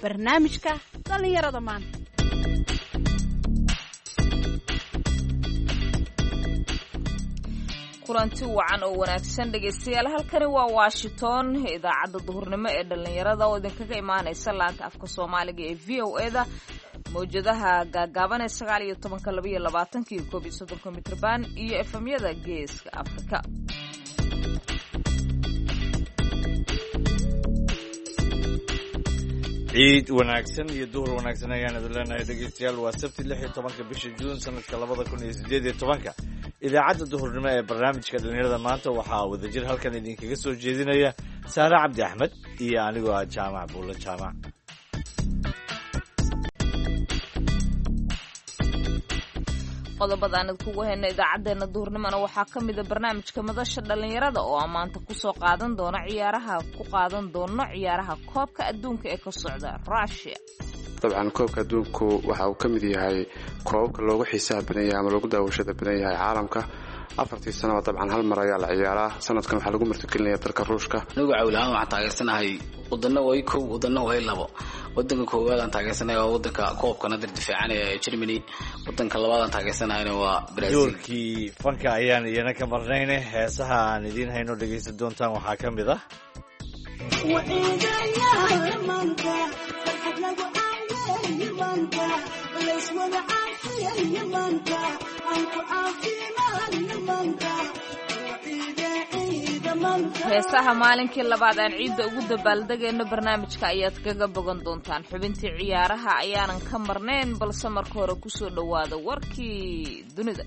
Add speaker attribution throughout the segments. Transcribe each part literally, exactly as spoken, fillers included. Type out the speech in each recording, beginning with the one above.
Speaker 1: barnaamijka dhallinyarada maanta.
Speaker 2: kulanti wacan oo wanaagsan dhegaystayaal, halkani waa Washington, idaacadda duhurnimo ee dhalinyarada oo idinkaga imaanaysa laanta afka Soomaaliga ee V O A da mowjadaha gaagaaban ee sagaal iyo tobanka laba iyo labaatanka iyo koob iyo soddonka mitrban iyo efemyada geeska Afrika.
Speaker 3: ciid wanaagsan iyo duhur wanaagsan ayaan idin leenahay dhegaystayaal. waa sabti lix iyo tobanka bisha juun sanadka labada kun iyo sideed iyo tobanka. idaacadda duhurnimo ee barnaamijka dhalinyarada maanta waxaa wadajir halkan idinkaga soo jeedinaya Saare Cabdi Axmed iyo anigoo ah Jaamac Buulo Jaamac.
Speaker 2: qodobada aan idinku hayna idaacadeena duhurnimona waxaa ka mid ah barnaamijka madasha dhalinyarada oo aan maanta kusoo qaadan doono ciyaaraha ku qaadan doono ciyaaraha koobka adduunka ee ka socda Russia.
Speaker 4: dabcan koobka adduunku waxa uu ka mid yahay koobabka loogu xiisaha badan yahay ama loogu daawashada badan yahay caalamka. afartii sano dabcan hal mar ayaa la ciyaaraa. sanadkan waxaa lagu martigelinayaa dalka Ruushka.
Speaker 5: anigu cawlahaan waxaan taageersanahay wadano way kow wadano way labo. wadanka koowaad aan taageersanahay waa wadanka koobka nadir difaacanaya ee Germany. wadanka labaad aan taageersanahayna waa Brazil.
Speaker 3: doorkii fanka ayaan iyana ka marnayne heesaha aan idiin hayno dhegaysan doontaan waxaa ka mid ah
Speaker 2: heesaha maalinkii labaad aan ciidda ugu dabaaldegayno barnaamijka ayaad kaga bogan doontaan. xubintii ciyaaraha ayaanan ka marnayn, balse marka hore kusoo dhowaada warkii dunida.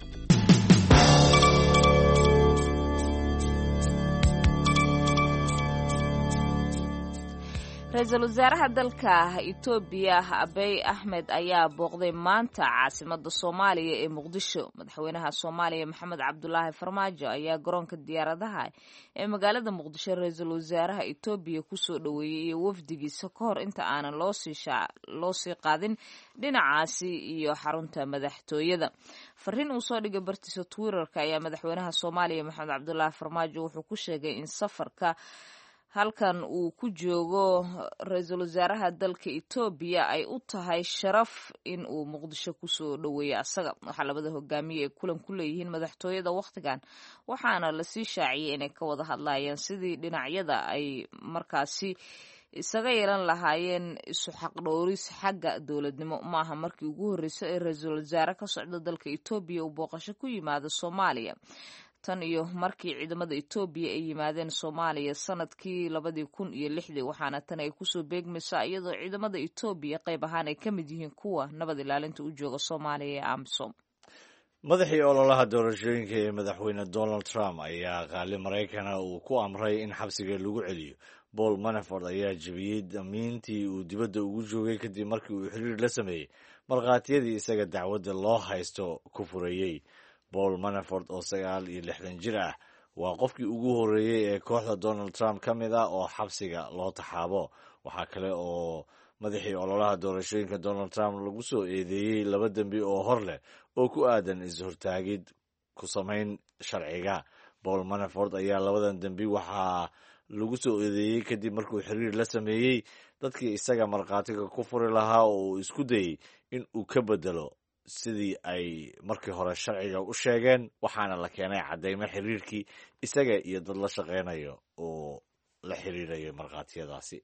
Speaker 2: ra-iisul wasaaraha dalka Itoobiya Abiy Ahmed ayaa booqday maanta caasimada Soomaaliya ee Muqdisho. madaxweynaha Soomaaliya Maxamed Cabdulaahi Farmaajo ayaa garoonka diyaaradaha ee magaalada Muqdisho ra-iisul wasaaraha Itoobiya kusoo dhaweeyay iyo wafdigiisa ka hor inta aanan loo sii qaadin dhinacaasi iyo xarunta madaxtooyada. fariin uu soo dhigay bartiisa Twitterka ayaa madaxweynaha Soomaaliya Maxamed Cabdulaahi Farmaajo wuxuu ku sheegay in safarka halkan uu ku joogo ra-iisul wasaaraha dalka Itoobiya ay u tahay sharaf in uu Muqdisho kusoo dhaweeyo asaga. waxaa labada hogaamiye ay kulan ku leeyihiin madaxtooyada waqtigan, waxaana lasii shaaciyay inay ka wada hadlayaan sidii dhinacyada ay markaasi isaga yeelan lahaayeen isu xaqdhowris xagga dowladnimo. maaha markii ugu horreysay ee ra-iisul wasaare ka socda dalka Itoobiya uu booqasho ku yimaado Soomaaliya tan iyo markii ciidamada Itoobiya ay yimaadeen Soomaaliya sanadkii labadii kun iyo lixdii. waxaana tan ay kusoo beegmaysaa iyadoo ciidamada Itoobiya qayb ahaan ay ka mid yihiin kuwa nabad ilaalinta u jooga Soomaaliya ee AMISOM.
Speaker 3: madaxii ololaha doorashooyinka ee madaxweyne Donald Trump ayaa qaali Maraykana uu ku amray in xabsiga lagu celiyo. Paul Manafort ayaa jebiyey damiintii uu dibadda ugu joogay kadib markii uu xiriir la sameeyey markhaatiyadii isaga dacwadda loo haysto ku fureeyey. Paul Manafort oo sagaal iyo lixdan jir ah waa qofkii ugu horreeyey ee kooxda Donald Trump ka mid ah oo xabsiga loo taxaabo. waxaa kale oo madaxii ololaha doorashooyinka Donald Trump lagu soo eedeeyey laba dembi oo hor leh oo ku aadan is-hortaagid ku samayn sharciga. Paul Manafort ayaa labadan dembi waxaa lagu soo eedeeyey kadib markuu xiriir la sameeyey dadkii isaga markhaatiga ku furi lahaa oo uu isku dayey in uu ka bedelo sidii ay markii hore sharciga u sheegeen. waxaana la keenay caddeymo xiriirkii isaga iyo dad la shaqeynayo oo la xiriirayo markhaatiyadaasi.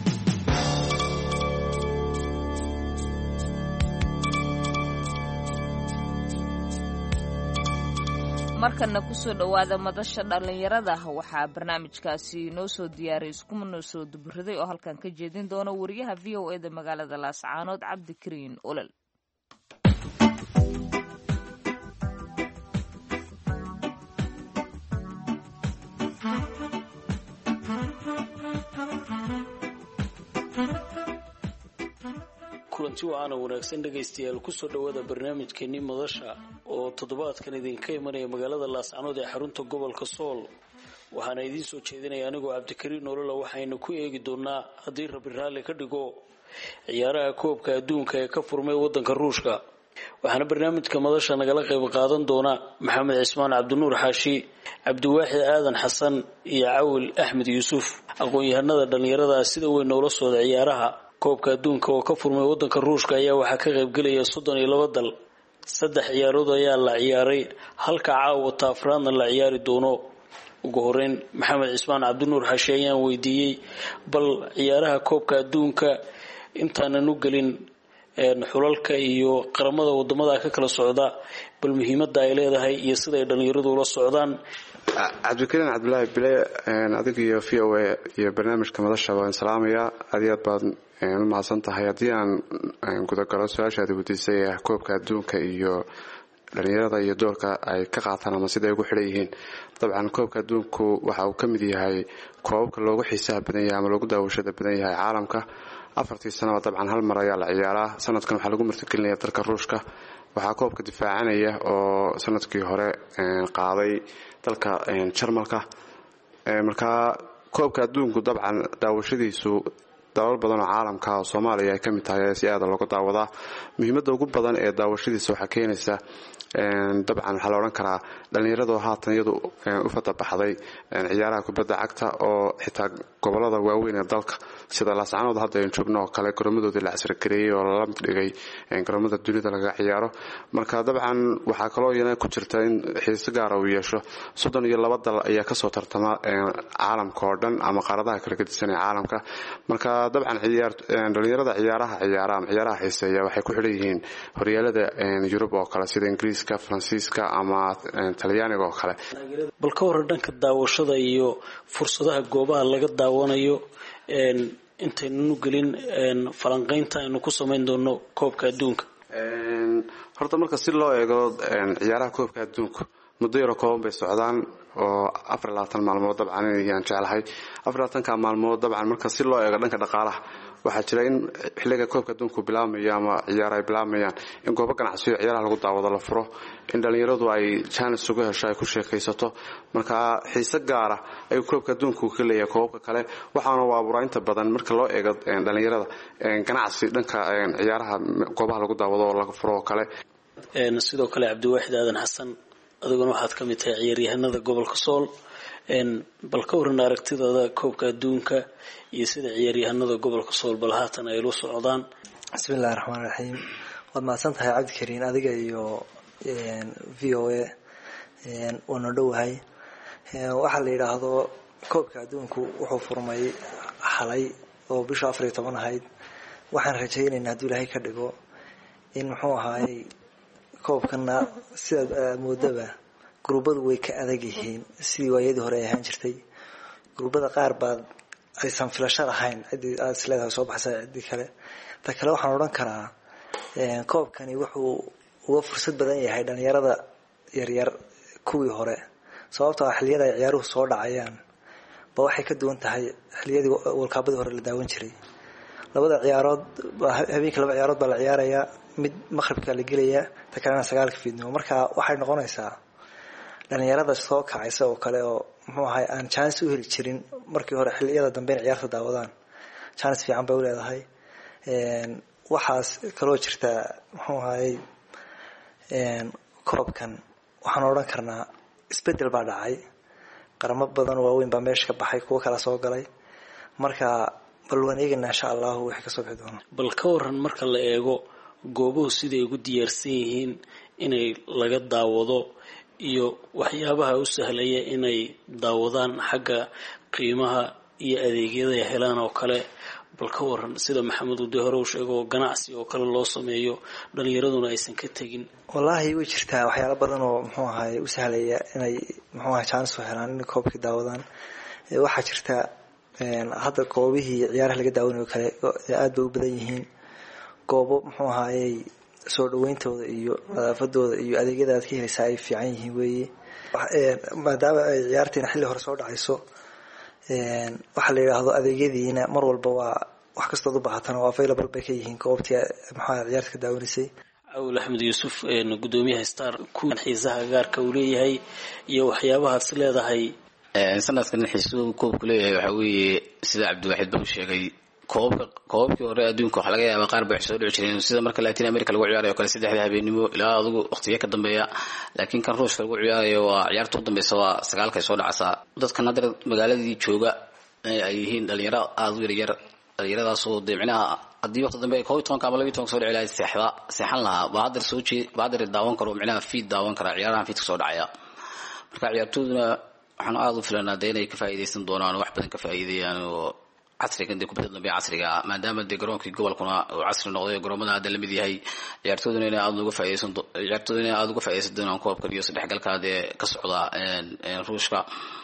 Speaker 2: markana kusoo dhowaada madasha dhalinyarada. waxaa barnaamijkaasi noo soo diyaariyay iskuma noo soo duburiday oo halkan ka jeedin doona wariyaha V O A da magaalada Laascaanood Cabdikariin Olol.
Speaker 6: kulanti wacaana wanaagsan dhegaystayaal, kusoo dhowaada barnaamijkeenii madasha oo toddobaadkan idinka imanaya magaalada Laascaanood ee xarunta gobolka Sool. waxaana idiin soo jeedinaya anigoo Cabdikariin Nolola. waxaynu ku eegi doonaa haddii Rabbi raalli ka dhigo ciyaaraha koobka adduunka ee ka furmay wadanka Ruushka. waxaana barnaamijka madasha nagala qayb qaadan doona Maxamed Cismaan Cabdinuur Xaashi, Cabdiwaaxid Aadan Xasan iyo Cawil Axmed Yuusuf, aqoon-yahanada dhalinyarada sida weyn noola socda ciyaaraha. koobka adduunka oo ka furmay wadanka ruushka ayaa waxaa ka qaybgelaya soddon iyo laba dal saddex ciyaarood ayaa la ciyaaray halka caawa taafraadna la ciyaari doono ugu horeyn maxamed cismaan cabdinuur xashe ayaan weydiiyey bal ciyaaraha koobka adduunka intaanan u gelin xulalka iyo qaramada wadamada ka kala socda bal muhiimada ay leedahay iyo sida ay dhalinyaradu ula socdaan.
Speaker 4: cabdikariin cabdulaahi bile adiga iyo v o a iyo barnaamijka madasha waan salaamayaa aad iyo aad baad u mahadsan tahay. haddii aan gudagalo su-aashaadi weydiisay ah koobka adduunka iyo dhalinyarada iyo doorka ay ka qaataan ama sida ay ugu xidhan yihiin, dabcan koobka adduunku waxa uu ka mid yahay koobabka loogu xiisaha badan yahay ama loogu daawashada badan yahay caalamka. afartii sanaba dabcan hal mar ayaa la ciyaaraa. sanadkan waxaa lagu martigelinaya dalka ruushka. waxaa koobka difaacanaya oo sanadkii hore qaaday dalka jarmalka. markaa koobka adduunku dabcan daawashadiisu dalal badan oo caalamka oo Soomaaliya ay ka mid tahay si aad looga daawadaa. muhiimadda ugu badan ee daawashadiisa waxaa keenaysa dabcan waxaa la odhan karaa dhalinyaradu haatan iyadu u fada baxday ciyaaraha kubadda cagta oo xitaa gobolada waaweyn ee dalka sida laascanood hadda aynu joogno oo kale garoomadoodii la casrigareeyey oo lala mid dhigay garoomada dunida laga ciyaaro. marka dabcan waxaa kaloo iyana ku jirta in xiise gaara uu yeesho. soddon iyo laba dal ayaa kasoo tartama caalamka oo dhan ama qaaradaha kala gedisan ee caalamka. marka dabcan dhalinyarada ciyaaraha ciyaara ama ciyaaraha xiiseeya waxay ku xidhan yihiin horyaalada Yurub oo kale sida Ingiriiska, Faransiiska ama Talyaaniga oo kale.
Speaker 6: bal ka waran dhanka daawashada iyo fursadaha goobaha laga daawanayo intaynu gelin falanqaynta aynu ku samayn doono koobka adduunka.
Speaker 4: horta marka si loo eego ciyaaraha koobka adduunka muddo yaro kooban bay socdaan oo afar iyo labaatan maalmood dabcan ayaan jeclahay. afar iyo labaatanka maalmood dabcan marka si loo eego dhanka dhaqaalaha waxaa jira in xilliga koobka adduunku bilaabmayo ama ciyaar ay bilaabmayaan in goobo ganacsiyo ciyaaraha lagu daawado la furo, in dhalinyaradu ay chance uga hesho ay ku sheekaysato. marka xiise gaara ayuu koobka adduunku ka leeyahay koobka kale. waxaana waa abuuraa inta badan marka loo eego dhalinyarada ganacsi dhanka ciyaaraha goobaha lagu daawado oo laga furo oo kale.
Speaker 6: sidoo kale cabdiwaaxid aadan xasan adiguna waxaad ka mid tahay ciyaaryahanada gobolka Sool. bal ka waran aragtidaada koobka adduunka iyo sida ciyaaryahanada gobolka Sool bal haatan ay la socdaan.
Speaker 7: bismillaahir rahmaanir rahiim. waad mahadsan tahay cabdikariin adiga iyo v o a waana dhowahay. waxaa la yidhaahdo koobka adduunku wuxuu furmay xalay oo bisha afar iyo toban ahayd. waxaan rajaynaynaa hadduu ilaahay ka dhigo in muxuu ahaayey koobkana sida moodaba grubadu way ka adag yihiin sidii waayadii hore ay ahaan jirtay. grubada qaar baad aysan filasho lahayn cidii aad isleedahay soo baxsay cidii kale. ta kale waxaan odhan karaa koobkani wuxuu uga fursad badan yahay dhalinyarada yaryar kuwii hore sababtoo ah xilliyada ay ciyaaruhu soo dhacayaan ba waxay ka duwan tahay xilliyadii walkaabadii hore la daawan jiray. labada ciyaarood habeenkii laba ciyaarood baa la ciyaarayaa, mid maqribka la gelayaa, ta kalena sagaalka fiidnimo. marka waxay noqonaysaa dhalinyarada soo kacaysa oo kale oo muxuu ahay aan chance u heli jirin markii hore xilliyada dambe in ciyaarta daawadaan chance fiican bay u leedahay. waxaas kaloo jirta muxuu ahay koobkan waxaan odhan karnaa isbedel baa dhacay. qaramo badan waaweyn baa meesha ka baxay, kuwo kala soo galay. marka bal waan eegaynaa insha allahu wixii kasoo bixi doona.
Speaker 6: bal ka waran marka la eego goobuhu siday ugu diyaarsan yihiin inay laga daawado iyo waxyaabaha u sahlaya inay daawadaan xagga qiimaha iyo adeegyada ay helaan oo kale. bal ka waran sida maxamed uu hore u sheego ganacsi oo kale loo sameeyo dhalinyaraduna aysan ka tagin.
Speaker 7: wallaahi way jirtaa waxyaalo badan oo muxuu ahay u sahlaya inay muxuu ahay chance u helaan in koobkii daawadaan. waxaa jirta hadda koobihii ciyaaraha laga daawanayo kale aad bay u badan yihiin. goobo muxuu ahaayey soo dhaweyntooda iyo nadaafadooda iyo adeegyada aad ka helaysaa ay fiican yihiin weeye. maadaama ay ciyaartiina xilli hore soo dhacayso waxaa la yidhaahdo adeegyadiina mar walba waa wax kastood u baahatana waa available bay ka yihiin goobtii maxaa ciyaarta ka daawanaysay.
Speaker 6: cawl axmed yuusuf gudoomiyaha star kuwan xiisaha gaarka uu leeyahay iyo waxyaabahaas leedahay.
Speaker 5: sanadkan xiisuhu koobku leeyahay waxaa weeye sida cabdiwaaxid buu sheegay koobka koobkii hore adduunka waxa laga yaabaa qaar bay soo dhici jireen sida marka Latin America lagu ciyaarayo kale saddexda habeenimo ilaa adigu waqtiga ka dambeeya. laakiin kan Ruushka lagu ciyaarayo waa ciyaarta u dambaysa waa sagaalka soo dhacaysa. dadka nadar magaaladii jooga ay yihiin dhalinyaro aad u yar dhalinyaradaasoo dee micnaha haddii waqti dambe kow iyo tobanka ama laba iyo tobanka soo dhici lahay seexda seexan lahaa baa haddar soo jeed baa haddar daawan karo micnaha fiid daawan kara ciyaarahan fiidka soo dhacaya marka ciyaartoyduna waxaan aada u filanaa dee inay ka faa'iidaysan doonaan oo wax badan ka faa'iideeyaan oo casrigan dee kubadda dambe casriga maadaama dee garoonkii gobolkuna uu casri noqday garoomada hadda lamid yahay ciyaartoyduna inay aada uga faa'iidaysan ciyaartoyduna inay aada uga faa'iidaysan doonaan koobkan iyo saddexgalka dee ka socda ruushka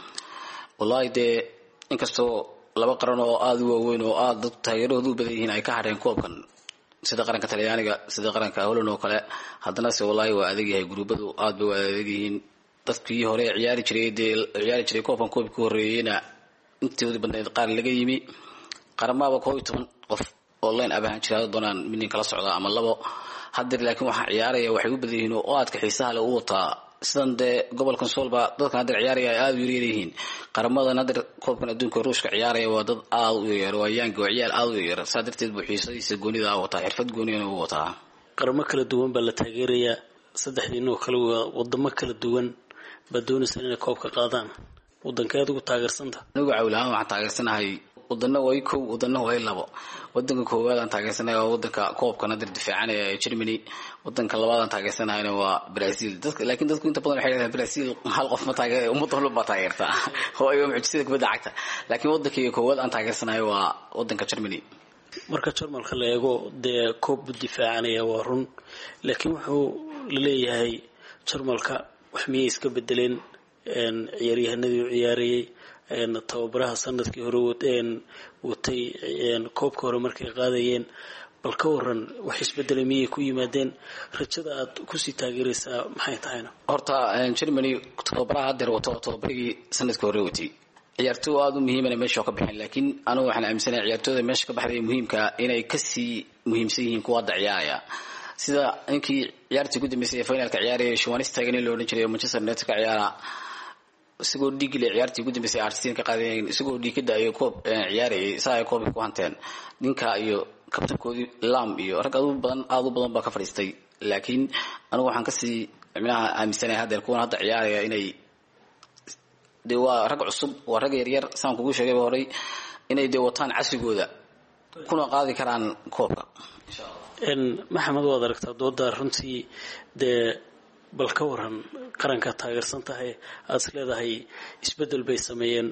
Speaker 5: wallahi dee inkastoo laba qaran oo aada u waaweyn oo aada dad taageerahooda u badan yihiin ay ka hadheen koobkan sida qaranka talyaaniga sida qaranka holland oo kale haddana se wallahi waa adag yahay guruubadu aada bay waa adag yihiin dadkii hore ciyaari jiray dee ciyaari jiray koobkan koobkii ka horreeyeyna intoodii badnayd qaar laga yimi qaramaaba koob iyo toban qof online abahan jiraado doonaan minin kala socda ama labo haddeer laakiin waxaa ciyaaraya waxay u badan yihiin oo aadka xiisaha leh u wataa sidan dee gobolkan soolba dadkan haddeer ciyaaraya ay aada u yaryar yihiin qaramadan haddeer koobkan adduunka ruushka ciyaaraya waa dad aada u yaryar waa yaanka waa ciyaal aada u yaryar saa darteed buu xiisadiisa goonida a wataa xirfad gooniyana u wataa
Speaker 6: qaramo kala duwan baa la taageerayaa saddexdiinoo kale waa wadamo kala duwan baa doonaysan inay koobka qaadaan wadankeed ugu taageersanta
Speaker 5: anigu cawlahaan waxaan taageersanahay wadana way kow wadana way labo wadanka koowaad aan taageersanahay waa wadanka koobkan hadda difaacanaya ee Germany wadanka labaad aan taageersanahayna waa Brazil dadka laakiin dadku inta badan waxay yiraahdaan Brazil hal qof ma taageero umad walba ma taageerta oo ay mucjisada kubadda cagta laakiin wadanka koowaad aan taageersanahay waa wadanka Germany
Speaker 6: marka Jarmalka la eego dee koob difaacanaya waa run laakiin wuxuu leeyahay Jarmalka wax miyay iska bedeleen een ciyaaryahanadii u ciyaarayay een tababaraha sanadkii hore wadeen watay een koobka hore markay qaadayeen bal ka waran wax isbedelay miyay ku yimaadeen rajada aad ku sii taageeraysaa maxay tahayna
Speaker 5: horta Germany tababaraha hadda wato tababarigii sanadkii hore watay ciyaartooy aad u muhiim ah meesha ka bixin laakiin anigu waxaan aaminsanahay ciyaartooyda meesha ka baxday muhiimka inay ka sii muhiimsan yihiin kuwa ciyaaraya sida inkii ciyaartii ugu dambeysay ee finalka ciyaarayay Schweinsteigen loo oran jiray Manchester United ka ciyaara isagoo dhigile ciyaartii ugu dambeysay Arsenal ka qaadeen isagoo dhigida ay koob ciyaarayay saa ay koob ku hanteen ninka iyo kabtankoodii Lam iyo rag aad u badan aad u badan baa ka fadhiistay laakiin anigu waxaan ka sii micnaha aaminsanahay hadda kuwan hadda ciyaaraya inay de waa rag cusub waa rag yar yar saan kugu sheegay horay inay de wataan casrigooda kuna qaadi karaan koobka insha Allah
Speaker 6: in maxamed waad aragtaa dooda runtii dee bal ka waran qaranka taageersan tahay aad leedahay isbedel bay sameeyeen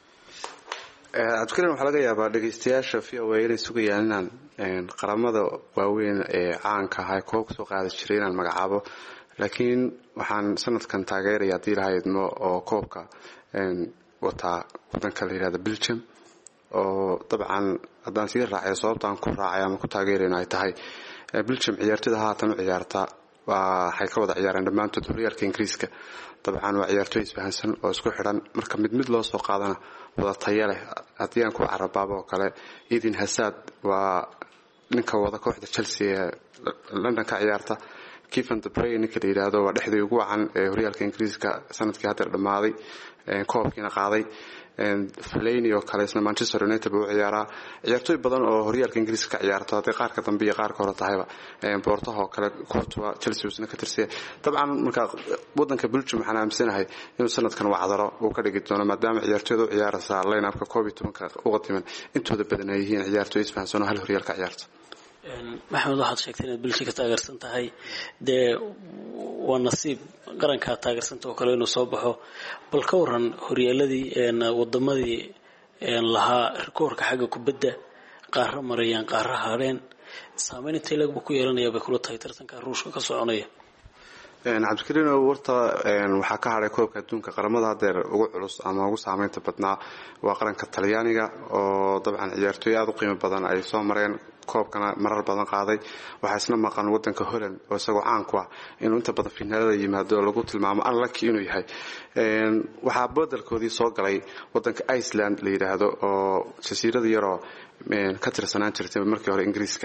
Speaker 4: cabdikariin waxaa laga yaabaa dhegeystayaasha v o a inay sugayaan inaan qaramada waaweyn ee caanka ahay koob soo qaadi jiray inaan magacaabo laakiin waxaan sanadkan taageeraya haddii lahaydmo oo koobka wataa wadanka la yihahda Belgium oo dabcan haddaan sii raacay sababtaan ku raacay ama ku taageerayno ay tahay Belgium ciyaartoyda haatan u ciyaarta waxay ka wada ciyaareen dhammaantood horyaalka Ingiriiska dabcan waa ciyaartoy isfahansan oo isku xidhan marka mid mid loo soo qaadana wada tayo leh haddii aan ku carabaabo oo kale Eden Hazard waa ninka wada kooxda Chelsea ee London ka ciyaarta Kevin De Bruyne ninka la yiraahdo waa dhexdii ugu wacan ee horyaalka Ingiriiska sanadkii hadda dhamaaday koobkiina qaaday Fellaini oo kale isna Manchester United buu ciyaaraa ciyaartoy badan oo horyaalka Ingiriiska ka ciyaarto hadii qaar ka dambeeyay qaar ka hor tahayba Porto oo kale Courtois Chelsea isna ka tirsan dabcan marka wadanka Belgium waxaan aaminsanahay inuu sanadkan wacdaro uu ka dhigi doono maadaama ciyaartoydu u ciyaaraysa line-upka koob iyo tobanka ugu timan intooda badan ay yihiin ciyaartoy isfahansan oo hal horyaalka ciyaarta
Speaker 6: maxamed waxaad sheegtay inaad Belgium ka taageersan tahay dee waa nasiib qaranka taageersanta oo kale inuu soo baxo bal ka waran horyaaladii een wadamadii een lahaa rikoorka xagga kubadda qaar marayaan qaar hareen saameyn intee lagu ku yeelanaya bay kula tahay tartanka ruushka ka soconaya
Speaker 4: een cabdikariin warta een waxa ka haray koobka adduunka qaramada hadeer ugu culus ama ugu saameynta badnaa waa qaranka Talyaaniga oo dabcan ciyaartoy aad u qiimo badan ay soo mareen koobkana marar badan qaaday waxa isna maqan wadanka Holland oo isagoo caan ku ah inuu inta badan finaalada yimaado lagu tilmaamo unlucky inuu yahay een waxa bedelkoodii soo galay wadanka Iceland la yiraahdo oo jasiirada yar oo ka tirsanaan jirtay markii hore Ingiriiska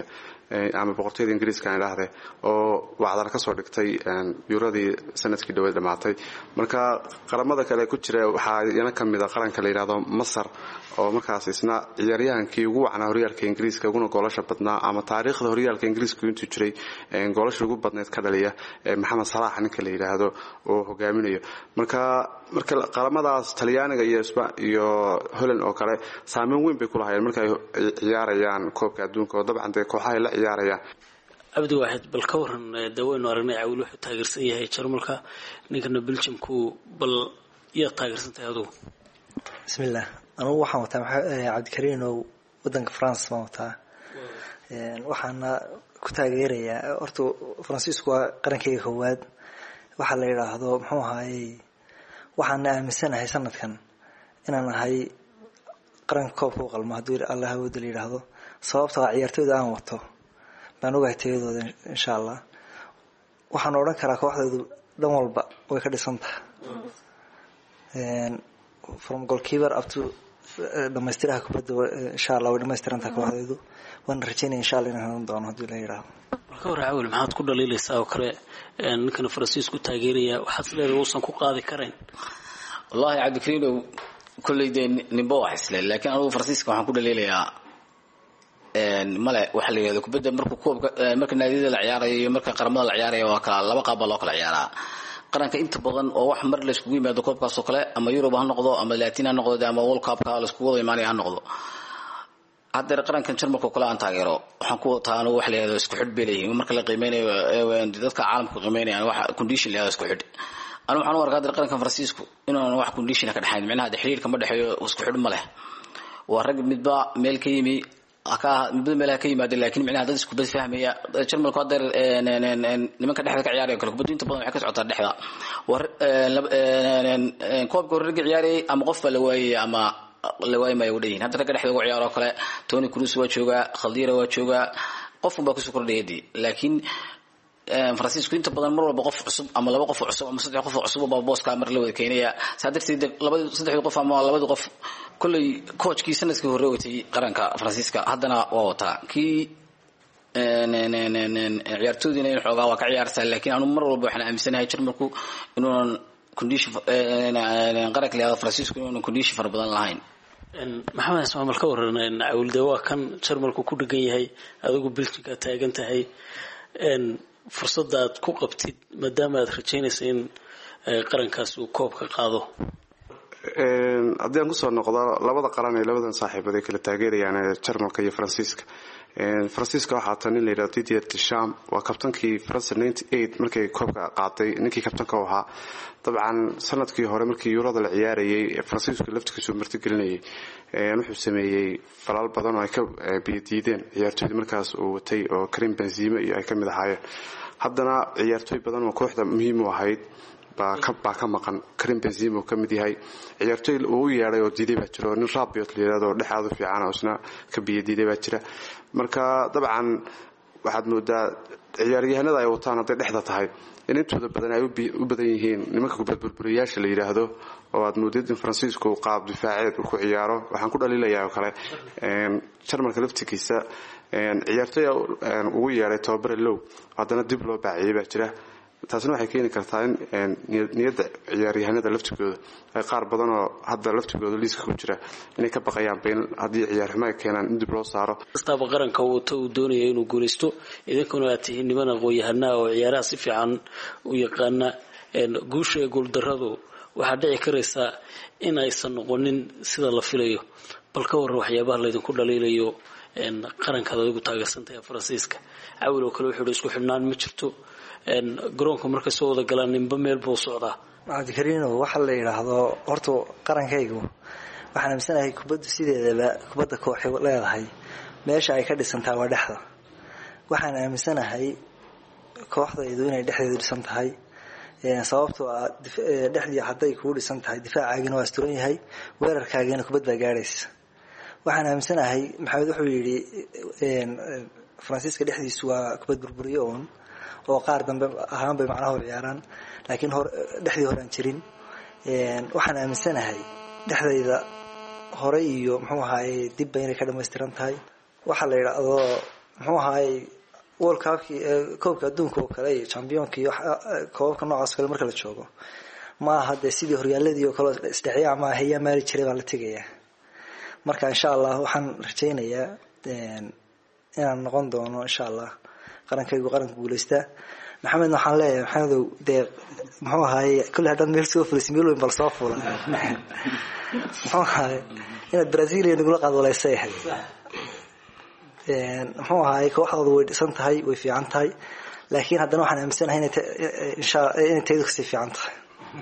Speaker 4: ama boqortooyada ingiriiska aan idhaahde oo wacdar ka soo dhigtay yuuradii sanadkii dhaweed dhamaatay. marka qaramada kale ku jira waxaa iyana ka mid a qaranka la yidhaahdo masar oo markaas isna ciyaaryahankii ugu wacnaa horyaalka ingiriiska uguna goolasha badnaa ama taariikhda horyaalka ingiriiska intuu jiray goolasha ugu badneed ka dhaliya maxamed salaax ninka la yidhaahdo oo hogaaminayo. marka marka qaramadaas talyaaniga iyo iyo Holland oo kale saameyn weyn bay ku lahaayeen markay ciyaarayaan koobka adduunka oo dabcan dee kooxaha la ciyaarayaan.
Speaker 6: cabdi waaxid bal ka waran daweynu aragnay caawil wuxuu taageersan yahay Jarmalka ninkana Belgiumku bal yaa taageersan tahay adigu?
Speaker 7: bismillaah anigu waxaan wataa cabdikariin oo wadanka France ma wataa waxaana ku taageerayaa horta Faransiisku waa qarankayga koowaad waxa la yiraahdo muxuu ahaayay waxaan aaminsanahay sanadkan inaan ahay qaranka koobka u qalmo haddii Allah wada la yiraahdo sababta ciyaartooyda aan wato baan ogahay tayadooda insha Allah waxaan oran karaa kooxdoodu dhan walba way ka dhisan tahay from goalkeeper up to dhamaystiraha kubadda insha Allah way dhamaystiran tahay kooxdoodu waan rajaynaa insha Allah inaan doono haddii la yiraahdo.
Speaker 6: marka hore caawil maxaad ku dhaliilaysaa oo kale ninkan Faransiisku taageeraya waxaad leedahay uusan ku qaadi karayn?
Speaker 5: wallahi cabdikariin kulli nimbo wax isla laakiin anigu Faransiiska waxaan ku dhaliilayaa een male waxa la yiraahdo kubadda markuu koobka marka naadiyada la ciyaarayo iyo marka qaramada la ciyaarayo waa kala laba qaab loo kala ciyaaraa. qaranka inta badan oo wax mar la isku yimaado koobkaas oo kale ama Europe ha noqdo ama Latin ha noqdo ama World Cup ka la isku wada imaanay ha noqdo. hadda qarankan Jarmalka kala aan taageero waxaan ku taano wax la yiraahdo isku xidh beelay marka la qiimeynayo dadka caalamka qiimeynayaan wax condition la isku xidh. anu waxaan u arkaa qarankan Faransiisku inuu wax condition ka dhaxayn macnaha xiriirka ma dhaxeeyo isku xidh ma leh. waa rag midba meel ka yimi aka midba meel ka yimaado laakiin macnaha dad isku bad fahmaya Jarmalku hadda nimanka dhexda ka ciyaaraya kala kubadda inta badan waxa ka socota dhexda war koobka horreeyay ciyaaray ama qof la waayay ama la waayay ma wadeen hadda rag dhexda ugu ciyaaro kale Toni Kroos waa jooga Khaldira waa jooga qof baa ku soo kordhayay laakiin Faransiisku inta badan mar walba qof cusub ama laba qof cusub ama saddex qof cusub baa booska mar la wada keenaya sadarteed laba saddex qof ama laba qof kulli coachkii sanadkii hore watay qaranka Faransiiska haddana waa wata ki een een een ciyaartoydina in xoogaa waa ka ciyaartaa laakiin aanu mar walba waxaan aaminsanahay Jarmalku inuu condition een qaranka la Faransiisku inuu condition far badan lahayn.
Speaker 6: een maxamed Ismaaciil ka waran caawilda waa kan Jarmalku ku dhagan yahay adigu Belgiumka taagan tahay een fursada aad ku qabtid maadaama aad rajaynayso in qarankaas uu koobka qaado?
Speaker 4: een haddii aan ku soo noqdo labada qaran ee labadan saaxiibada kala taageerayaan Jarmalka iyo Faransiiska. een Faransiiska waxa tan in la yiraahdo Didier Deschamps waa kabtankii France ninety-eight markay koobka qaatay ninkii kabtanka u ahaa. dabcan sanadkii hore markii Eurada la ciyaarayay Faransiisku laftigiisu martigelinayay een wuxuu sameeyay falal badan oo ay ka biyadiideen ciyaartooyda markaas uu watay oo Karim Benzema iyo ay ka mid ahaayeen. haddana ciyaartooy badan oo kooxda muhiim u ahayd baa ka baa ka maqan Karim Benzema oo kamid yahay ciyaartooy uu yeeray oo diiday baa jiro nin Rabiot leeyahay oo dhexaad u fiican oo isna ka biyadiiday baa jira. marka dabcan waxaad moodaa ciyaaryahanada ay wataan haday dhexda tahay in intooda badan ay u badan yihiin nimanka kubad burburiyaasha la yiraahdo oo aad moodid in Faransiisku qaab difaaceed ku ciyaaro. waxaan ku dhaliilayaa oo kale een Jarmalka laftigiisa een ciyaartooy ugu yeeray tababare low haddana dib loo baaciyay baa jira. taasina waxay keeni kartaa in niyadda ciyaaryahanada laftigooda ay qaar badan oo hadda laftigooda liiska ku jira inay ka baqayaan been haddii ciyaaryahanada ay keenaan in dib loo saaro.
Speaker 6: kastaba qaranka uu doonayo inuu guuleysto idinkuna aad tihiin niman aqoon-yahanaa oo ciyaaraha si fiican u yaqaana guusha guuldarradu waxaa dhici karaysa in aysan noqonin sida la filayo. bal ka waran waxyaabaha laydinku dhaliilayo qarankaad adigu taageersantahay Faransiiska? caawil oo kale wuxuu isku xidhnaan ma jirto een garoonka marka soo wada galaan ninba meel buu socdaa.
Speaker 7: cabdikariin waxa la yiraahdo horta qarankaygu waxaan aaminsanahay kubaddu sideedaba kubadda kooxi leedahay meesha ay ka dhisantaa waa dhexda. waxaan aaminsanahay kooxdaydu inay dhexdeedu dhisan tahay ee sababtoo ah dhexdii haday ku dhisan tahay difaacaagina waa asturan yahay weerarkaagina kubad baa gaaraysa. waxaan aaminsanahay maxamed wuxuu yiri een Faransiiska dhexdiisu waa kubad burburiyo oo qaar dambe ahaan bay macnaha u ciyaaraan laakiin hor dhexdii hore aan jirin. een waxaan aaminsanahay dhexdayda hore iyo muxuu ahaayay dib bay inay ka dhameystiran tahay. waxa la yiraahdo muxuu ahaayay world cupkii koobka adduunka oo kale iyo championka iyo koobabka noocaas kale marka la joogo ma aha dee sidii horyaaladii oo kale isdhexyaa ma ahayaa maali jiray baa la tegayaa marka insha allah waxaan rajaynayaa inaan noqon doono insha allah qarankaygu qaranka guuleysta maxamed waxaan leeyahay maxamedow dee muxuu ahaaye kulli haddaan meel soo fulisay meel weyn bal soo fula muxuu ahaaye inaad brazil iyo nagula qaadwaleysay ahayd muxuu ahaaye kooxdooda way dhisan tahay way fiican tahay laakiin haddana waxaan aaminsanahay inay tayadu kasii fiican tahay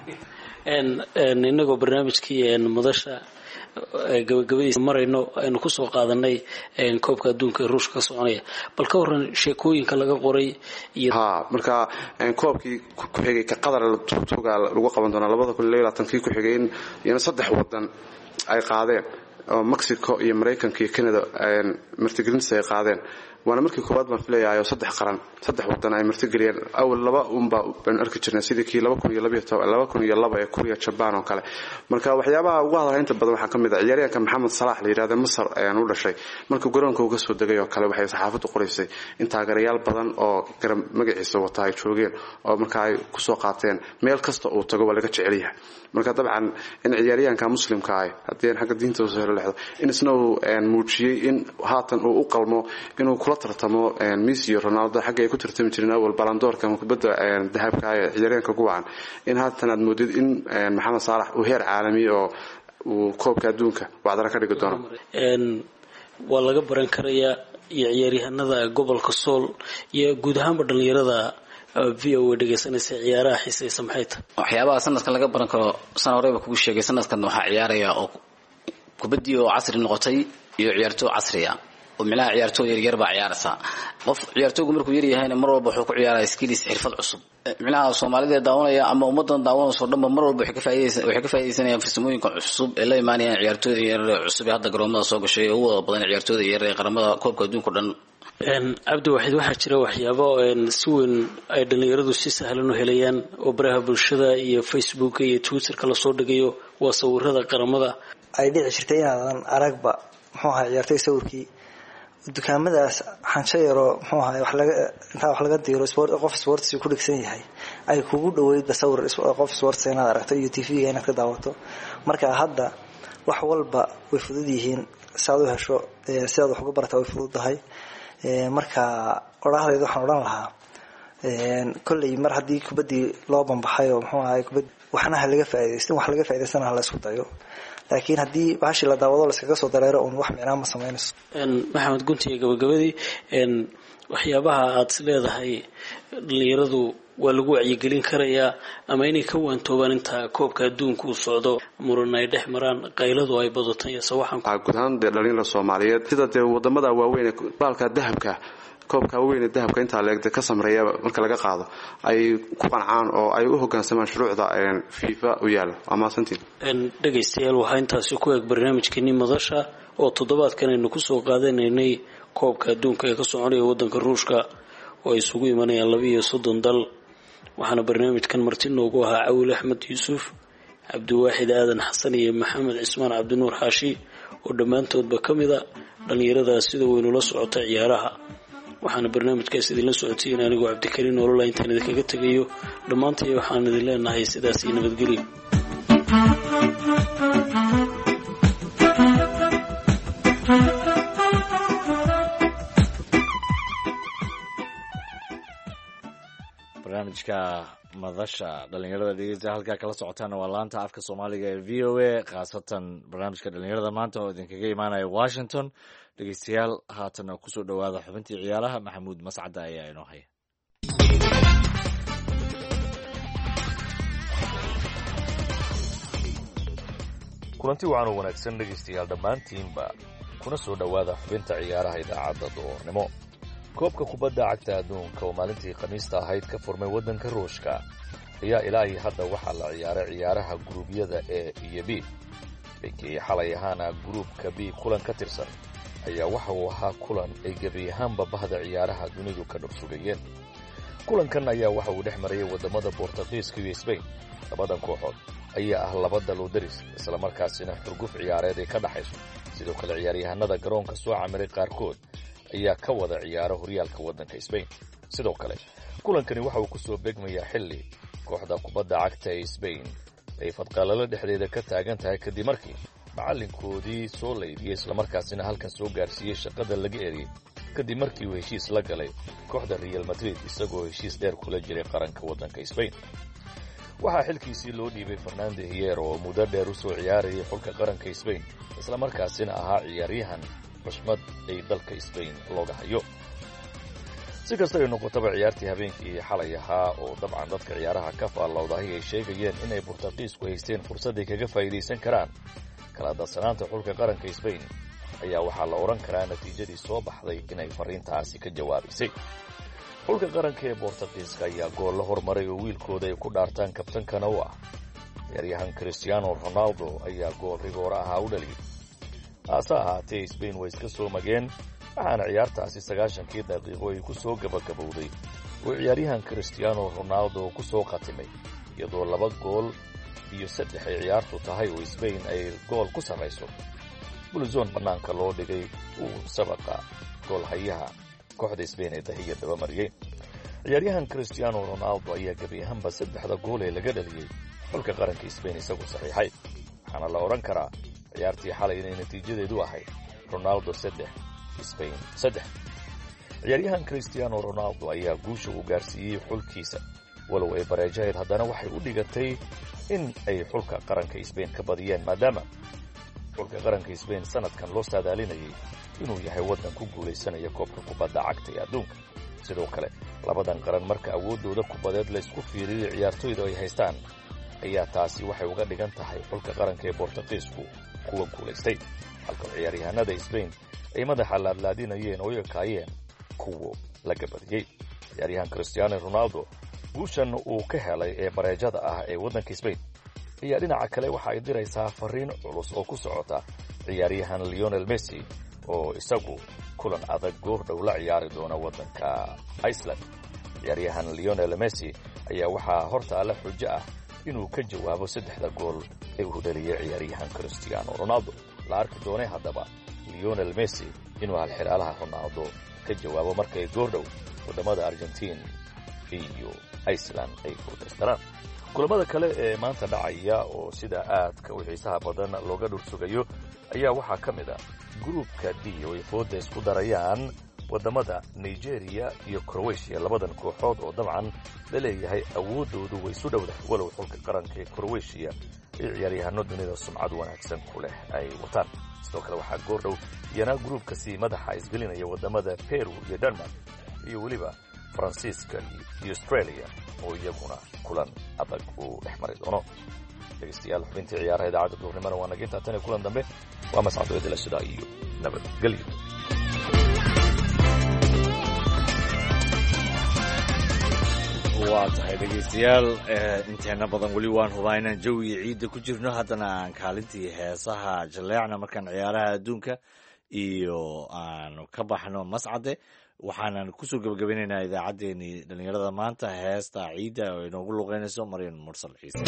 Speaker 6: inagoo barnaamijkii madasha gabagabadiisa marayno aynu kusoo qaadanay koobka adduunka ee ruushka ka soconaya bal ka waran sheekooyinka laga qoray iyo
Speaker 4: ha marka koobkii ku xigay ka qadar tuuga lagu qaban doona labada kun iyo labaatan-kii ku xigay in saddex wadan ay qaadeen oo Mexico iyo Mareykanka iyo Canada martigelinta ay qaadeen waana markii koowaad baan filayaa saddex qaran saddex wadan ay martigeliyeen awal laba umba baan arki jirnay sidii kii laba kun iyo laba ee Korea Japan oo kale marka waxyaabaha ugu hadalhaynta badan waxaa kamid ah ciyaaryahanka Maxamed Salah la yiraahdo Masar ayaan u dhashay markii garoonka uu ka soo degay oo kale waxay saxaafadu qoraysay in taageerayaal badan oo garan magaciisa wata ay joogeen oo marka ay ku soo qaateen meel kasta uu tago waa laga jecel yahay marka dabcan in ciyaaryahanka muslimka ah hadii xagga diinta soo leexdo in isna uu muujiyay in haatan uu u qalmo inuu kula tartamo Messi iyo Ronaldo xagga ay ku tartami jireen awal Ballon d'Or-ka ama kubadda dahabka ee ciyaaryahanka guwaan in haatan aad moodid in Maxamed Salah uu heer caalami oo uu koobka adduunka wacdara ka dhigi doono
Speaker 6: waa laga baran karayaa iyo ciyaaryahanada gobolka Sool iyo guud ahaanba dhalinyarada v o a dhageysanaysa ciyaaraha xiisaysa maxay tahay
Speaker 5: waxyaabaha sanadkan laga baran karo san horeyba kugu sheegay sanadkan waxaa ciyaaraya oo kubadii oo casri noqotay iyo ciyaartooy casri ah oo milaha ciyaartooy yar yar baa ciyaaraysa qof ciyaartooygu markuu yar yahay mar walba wuxuu ku ciyaaraa skills xirfad cusub milaha Soomaalida daawanaya ama ummadan daawanayso dhanba mar walba waxay ka faa'iideysan waxay ka faa'iideysanayaan farsamooyinka cusub ee la imaanayaan ciyaartooyda yar cusub ee hadda garoomada soo gashay oo wada badan ciyaartooyda yar ee qaramada koobka adduunka dhan
Speaker 6: Abdi Wahid waxaa jira waxyaabo si weyn ay dhalinyaradu si sahlan u helayaan oo baraha bulshada iyo Facebook iyo Twitter-ka la soo dhigayo waa sawirada qaramada
Speaker 7: ay dhici jirtay inaan aragba muxuu ahaa ciyaartooy sawirkii dukaamadaas xansha yaro muxuu ahaa wax laga inta wax laga diiro sport qof sports ku dhigsan yahay ay kugu dhaweyd sawir qof sports inaad aragto iyo T V-ga inaad ka daawato marka hadda wax walba way fudud yihiin saad u hesho sidaad wax uga barato way fududahay marka qoraaleyda waxaan oran lahaa kulli mar hadii kubadii loo banbaxay oo muxuu ahaa kubad waxna laga faa'iideysto wax laga faa'iideysana la isku dayo laakiin hadii baashi la daawado la iskaga soo dareero oo wax micna ma sameynayso
Speaker 6: een maxamed guntiga gabagabadii een waxyaabaha aad leedahay dhalinyaradu waa lagu wacyigelin karayaa ama inay ka waantoobaan inta koobka adduunka uu socdo muran ay dhex maraan qayladu ay badatay sawaxan
Speaker 4: guud ahaan dhalinyarada Soomaaliyeed sida wadamada waaweyn ee baalka dahabka koobka weyn ee dahabka inta leegda ka samreeya marka laga qaado ay ku qancaan oo ay u hoggaansamaan shuruucda FIFA u yaal ama santiin
Speaker 6: een dhageystayaal waxa intaasi ku eeg barnaamijkeeni madasha oo toddobaadkan aynu ku soo qaadanaynay koobka adduunka ee ka soconaya wadanka Ruushka oo ay isugu imanayaan laba iyo soddon dal waxaana barnaamijkan marti noogu ahaa Awil Axmed Yuusuf Abdi Wahid Aadan Xasan iyo Maxamed Cismaan Cabdi Nuur Xaashi oo dhamaantoodba kamid ah dhalinyarada sida weyn ula socota ciyaaraha waxaana barnaamijkaas idin socodsiin anigu Cabdikariin Nolol intaan idinkaga tagayo dhamaantii waxaan idin leenahay sidaas iyo nabadgelyo
Speaker 3: barnaamijka madasha dhalinyarada dhegeysta halka kala socotaan waa laanta afka Soomaaliga ee V O A qaasatan barnaamijka dhalinyarada maanta oo idinkaga imaanaya Washington dhegeystayaal haatan ku soo dhawaada xubintii ciyaaraha Maxamuud Mascada ayaa inoo haya
Speaker 8: kulanti wacan wanaagsan dhegeystayaal dhammaantiinba kuna soo dhawaada xubinta ciyaaraha idaacadda duhurnimo koobka kubadda cagta adduunka oo maalintii khamiista ahayd ka furmay waddanka Ruushka ayaa ilaa iyo hadda waxaa la ciyaaray ciyaaraha guruubyada A iyo B benkii xalay ahaana gruubka B kulan ka tirsan ayaa waxa uu ahaa kulan ay gebi ahaanba bahda ciyaaraha dunidu ka dhursugayeen kulankan ayaa waxa uu dhex marayay wadamada Boortaqiiska iyo Spain labadan kooxood ayaa ah laba dal oo daris isla markaasina xurguf ciyaareed ay ka dhaxayso sidoo kale ciyaaryahanada garoonka soo camiray qaarkood ayaa ka wada ciyaara horyaalka waddanka Spain. sidoo kale kulankani waxa uu ku soo beegmayaa xilli kooxda kubadda cagta ee Spain ay fadqalalo dhexdeeda ka taagan tahay kadib markii macalinkoodii soo leydiyay isla markaasina halkan soo gaarsiiyay shaqada laga eriyay kadib markii uu heshiis la galay kooxda Real Madrid isagoo heshiis dheer kula jiray qaranka waddanka Spain. waxaa xilkiisii loo dhiibay Fernando Hierro oo muddo dheer u soo ciyaarayay xulka qaranka Spain isla markaasina ahaa ciyaaryahan xushmad ay dalka Spain looga hayo. si kasta ay noqotaba ciyaartii habeenkii xalay ahaa oo dabcan dadka ciyaaraha ka faallowdahay ay sheegayeen inay Boortaqiisku haysteen fursad ay kaga faa'iidaysan karaan kala dadsanaanta xulka qaranka Spain ayaa waxaa la oran karaa natiijadii soo baxday inay fariintaasi ka jawaabaysay. xulka qaranka ee Boortaqiiska ayaa gool la hormaray oo wiilkooda ay ku dhaartaan kabtankana u ah ciyaaryahan Cristiano Ronaldo ayaa gool rigoor ahaa u dhaliyay. hase ahaatee Spain way iska soo mageen waxaana ciyaartaasi sagaashankii daqiiqo ay ku soo gabagabowday oo ciyaaryahan Cristiano Ronaldo ku soo qatimay iyadoo laba gool iyo saddex ay ciyaartu tahay oo Spain ay gool ku samayso. bulzon banaanka loo dhigay uu sabaqa gool hayaha kooxda Spain ee dahiya daba mariyay. ciyaaryahan Cristiano Ronaldo ayaa gabi ahaanba saddexda gool ee laga dhaliyay xulka qaranka Spain isagu saxiixay. waxaana la oran karaa ciyaartii xalay inay natiijadeedu ahayd Ronaldo saddex Spain saddex. ciyaaryahan Cristiano Ronaldo ayaa guusha u gaarsiiyay xulkiisa walow ay bareejahayd haddana waxay u dhigatay in ay xulka qaranka Spain ka badiyeen maadaama xulka qaranka Spain sanadkan loo saadaalinayay inuu yahay waddan ku guulaysanaya koobka kubadda cagta ee adduunka. sidoo kale labadan qaran marka awoodooda kubadeed la isku fiiriyay ciyaartoyda ay haystaan ayaa taasi waxay uga dhigan tahay xulka qaranka ee Boortaqiisku kuwa guulaystay halka ciyaaryahanada Spain ay madaxa laadlaadinayeen oo yakaayeen kuwa laga badiyay. ciyaaryahan Cristiano Ronaldo guushan uu ka helay ee bareejada ah ee waddanka Spain ayaa dhinaca kale waxa ay diraysaa fariin culus oo ku socota ciyaaryahan Lionel Messi oo isagu kulan adag goor dhow la ciyaari doona waddanka Iceland. ciyaaryahan Lionel Messi ayaa waxaa hortaala xujo ah inuu ka jawaabo saddexda gool ee uu dhaliyay ciyaaryahan Cristiano Ronaldo. la arki doonay haddaba Lionel Messi inuu hal xiraalaha Ronaldo ka jawaabo markay goor dhow wadamada Argentina iyo Iceland ay ku darsadaan. kulamada kale ee maanta dhacaya oo sida aadka u xiisaha badan looga dhursugayo ayaa waxaa ka mid ah gruupka D oo ay fooda isku darayaan wadamada Nigeria iyo Croatia. labadan kooxood oo dabcan la leeyahay awoodoodu way isu dhowdahay walow xulka qaranka ee Croatia iyo ciyaaryahanno dunida sumcad wanaagsan ku leh ay wataan. sidoo kale waxaa goor dhow iyana gruupkasi madaxa isgelinaya wadamada Peru iyo Denmark iyo weliba Faransiiska iyo Australia oo iyaguna kulan adag uu dhex mari doono. dhegeystayaal xubintii ciyaaraha idaacadda duurnimada waa naga intaa tan iyo kulan dambe waa mascado idila sidaa iyo nabadgelyo.
Speaker 3: waa tahay dhegeystayaal inteena badan weli waan hubaa inaan jawiga ciidda ku jirno haddana aan kaalintii heesaha jaleecna markaan ciyaaraha adduunka iyo aanu ka baxno mascade waxaanan kusoo gabagabeynaynaa idaacaddeenii dhallinyarada maanta heesta ciidda oo inoogu luqeynayso Maryan Mursal Ciise.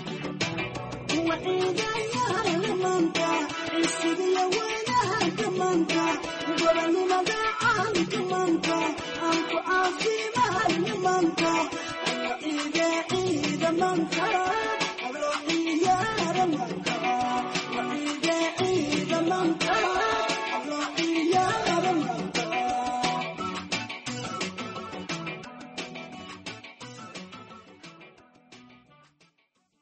Speaker 9: Come on. manta gobanimada calanka manta anku caafimaad manta ciida ciida manta